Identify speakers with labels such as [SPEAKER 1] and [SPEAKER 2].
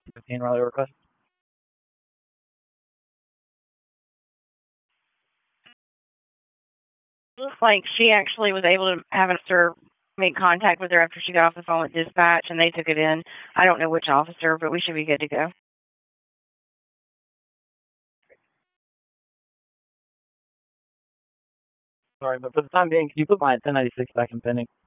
[SPEAKER 1] 15 rally request.
[SPEAKER 2] Looks like she actually was able to have an officer make contact with her after she got off the phone with dispatch, and they took it in. I don't know which officer, but we should be good to go.
[SPEAKER 1] Sorry, but for the time being, can you put my 1096 back in pending?